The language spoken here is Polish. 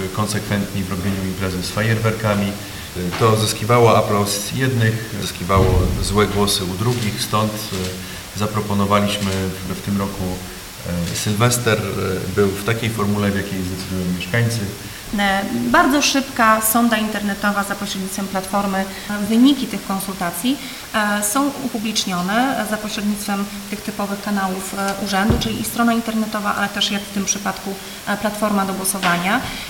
konsekwentni w robieniu imprezy z fajerwerkami. To zyskiwało aplauz jednych, zyskiwało złe głosy u drugich, stąd zaproponowaliśmy w tym roku Sylwester był w takiej formule, w jakiej zdecydują mieszkańcy. Bardzo szybka sonda internetowa za pośrednictwem platformy. Wyniki tych konsultacji są upublicznione za pośrednictwem tych typowych kanałów urzędu, czyli i strona internetowa, ale też jak w tym przypadku platforma do głosowania.